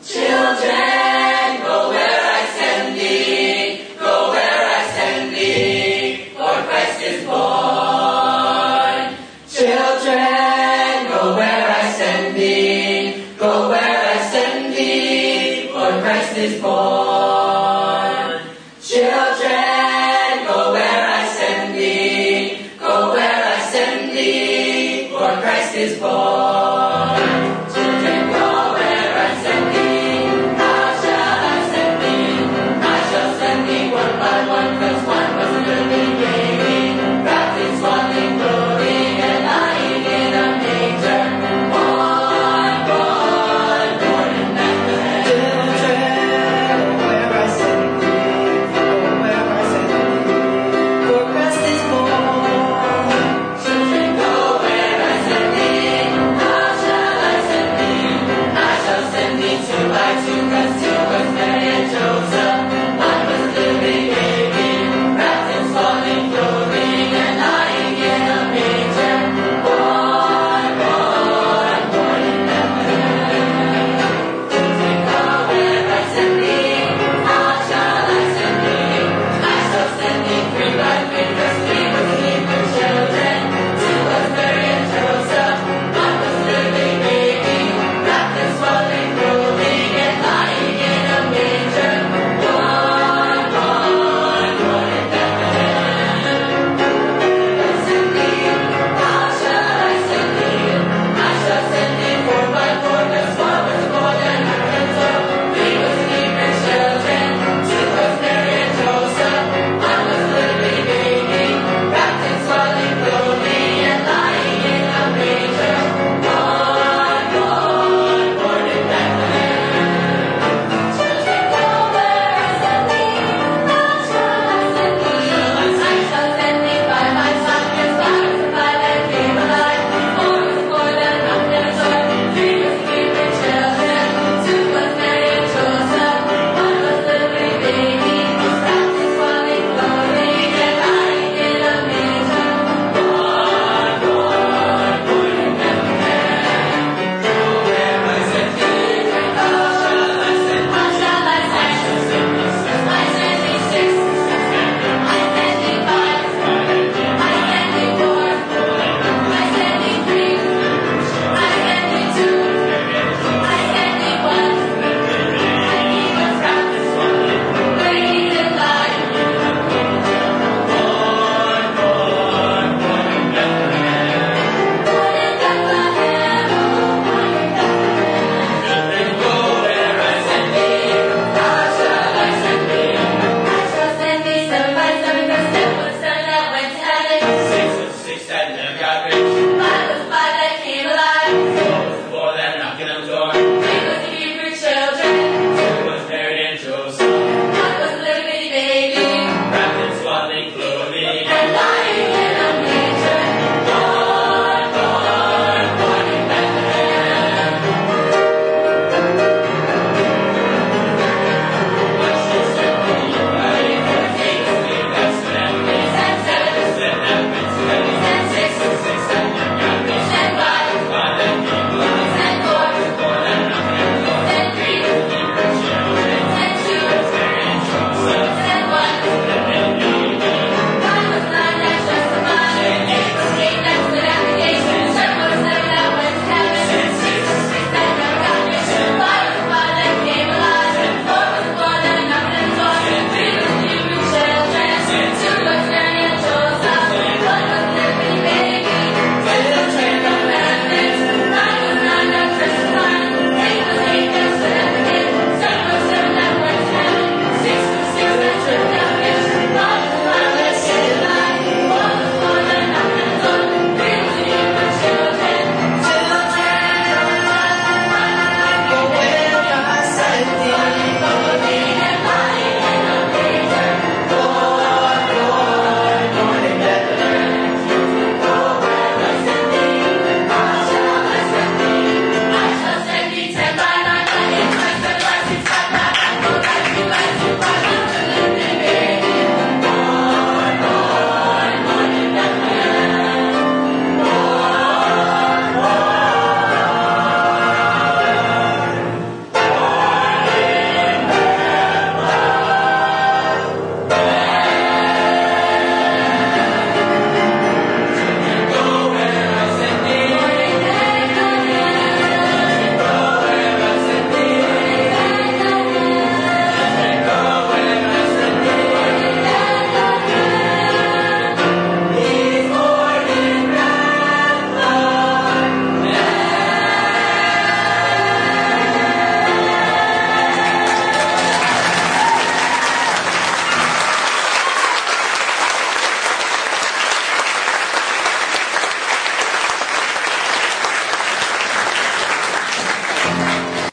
Children, go where I send thee, go where I send thee, for Christ is born. Children, go where I send thee, go where I send thee, for Christ is born. Children, go where I send thee, go where I send thee, for Christ is born. Children, go where I send thee, how shall I send thee? I shall send thee one by one, 'cause one was early baby, wrapped in swaddling clothing and lying in a manger. Born, born, born in Bethlehem. Children, go where I send thee, go where I send thee, for Christ is born. Children, go where I send thee, how shall I send thee? I shall send thee two by two, 'cause two was Mary and Joseph.